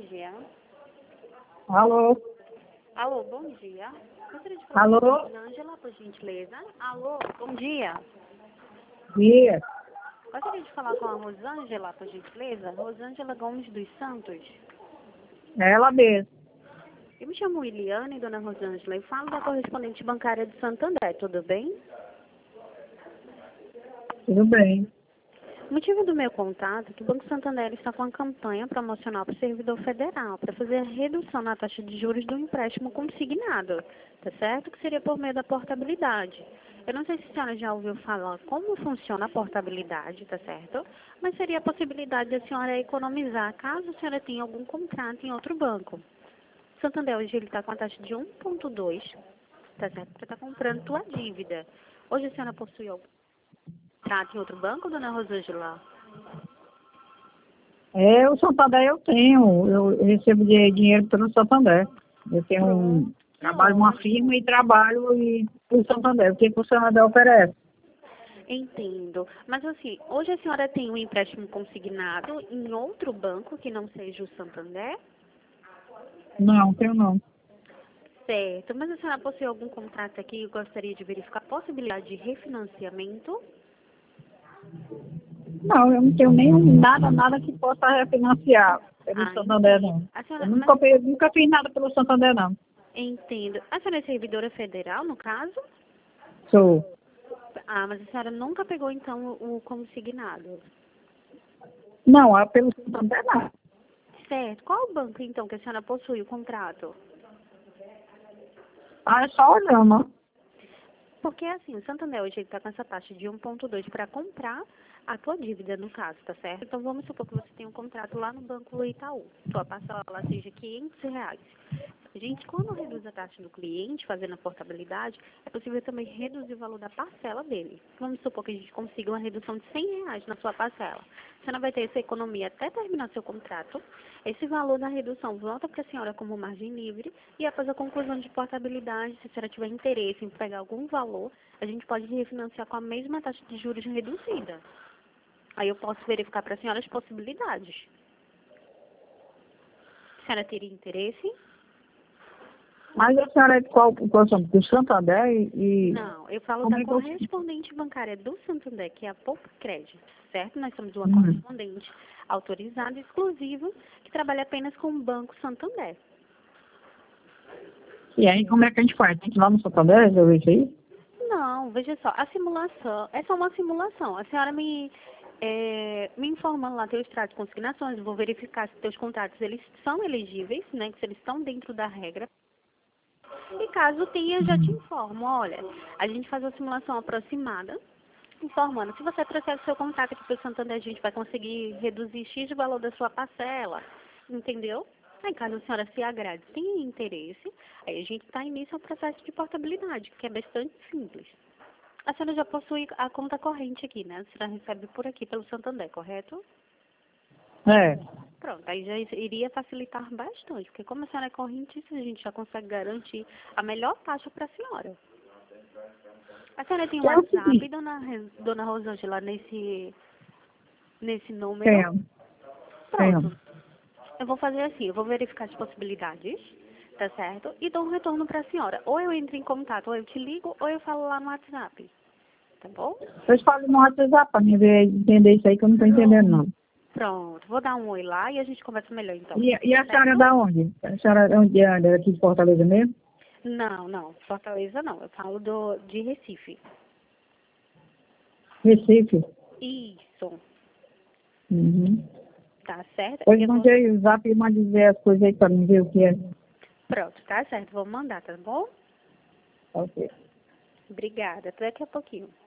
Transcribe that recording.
dia. Alô? Alô, bom dia. Gostaria de falar Alô? com a Rosângela, por gentileza. Alô, bom dia. Dia. Gostaria de falar com a Rosângela, por gentileza. Rosângela Gomes dos Santos. Ela mesmo. Eu me chamo Iliane, dona Rosângela, e falo da correspondente bancária de Santander, tudo bem? Tudo bem. O motivo do meu contato é que o Banco Santander está com uma campanha promocional para o servidor federal, para fazer a redução na taxa de juros do empréstimo consignado, tá certo? Que seria por meio da portabilidade. Eu não sei se a senhora já ouviu falar como funciona a portabilidade, tá certo? Mas seria a possibilidade da senhora economizar caso a senhora tenha algum contrato em outro banco. O Santander hoje ele está com a taxa de 1,2, tá certo? Para estar comprando tua dívida. Hoje a senhora possui algum contrato em outro banco, dona Rosângela? O Santander eu tenho. Eu recebo dinheiro pelo Santander. Eu tenho trabalho numa firma e trabalho pelo Santander. O que o Santander oferece? Entendo. Mas assim, hoje a senhora tem um empréstimo consignado em outro banco que não seja o Santander? Não, tenho não. Certo. Mas a senhora possui algum contrato aqui e gostaria de verificar a possibilidade de refinanciamento? Não, eu não tenho nem nada que possa refinanciar pelo Santander, Entendi. não. A senhora, Eu mas, nunca fiz nada pelo Santander, não. entendo. A senhora é servidora federal, no caso? Sou. Ah, mas a senhora nunca pegou, então, o consignado. Não, pelo Santander, não. Certo. Qual o banco, então, que a senhora possui o contrato? É só olhando. Porque, assim, o Santander hoje está com essa taxa de 1,2 para comprar a tua dívida, no caso, tá certo? Então, vamos supor que você tem um contrato lá no Banco Itaú. Tua parcela seja R$ 500. Gente, quando reduz a taxa do cliente, fazendo a portabilidade, é possível também reduzir o valor da parcela dele. Vamos supor que a gente consiga uma redução de R$ 100 na sua parcela. Você não vai ter essa economia até terminar seu contrato. Esse valor da redução volta para a senhora como margem livre e após a conclusão de portabilidade, se a senhora tiver interesse em pegar algum valor, a gente pode refinanciar com a mesma taxa de juros reduzida. Aí eu posso verificar para a senhora as possibilidades. A senhora teria interesse? Mas a senhora é de qual do Santander e Não, eu falo como da é que eu... correspondente bancária do Santander, que é a Poupa Crédito, certo? Nós somos uma correspondente autorizada, exclusiva, que trabalha apenas com o Banco Santander. E aí, como é que a gente faz? Tem que ir lá no Santander resolver isso aí? Não, veja só, a simulação, é só uma simulação. A senhora me informa lá teu extrato de consignações, eu vou verificar se teus contratos eles são elegíveis, né, que se eles estão dentro da regra. E caso tenha, já te informo, olha, a gente faz uma simulação aproximada, informando, se você trouxer o seu contato aqui para o Santander, a gente vai conseguir reduzir X de valor da sua parcela, entendeu? Aí, caso a senhora se agrade, tenha interesse, aí a gente está início ao processo de portabilidade, que é bastante simples. A senhora já possui a conta corrente aqui, né? A senhora recebe por aqui pelo Santander, correto? É. Pronto, aí já iria facilitar bastante, porque como a senhora é correntista, a gente já consegue garantir a melhor taxa para a senhora. A senhora tem um É o WhatsApp, seguinte, dona Rosângela, nesse número? tenho. Pronto. Eu vou fazer assim, eu vou verificar as possibilidades, tá certo? E dou um retorno para a senhora. Ou eu entro em contato, ou eu te ligo, ou eu falo lá no WhatsApp. Tá bom? Vocês falam no WhatsApp para mim entender isso aí que eu não estou entendendo, não. Pronto. Vou dar um oi lá e a gente conversa melhor, então. E a senhora é Certo? da onde? A senhora é onde é aqui de Fortaleza mesmo? Não. Fortaleza não. Eu falo de Recife. Recife? Isso. Uhum. Tá certo? Pois Eu vou... mande aí o zap e mande dizer as coisas aí para mim ver o que é. Pronto, tá certo. Vou mandar, tá bom? Ok. Obrigada. Até daqui a pouquinho.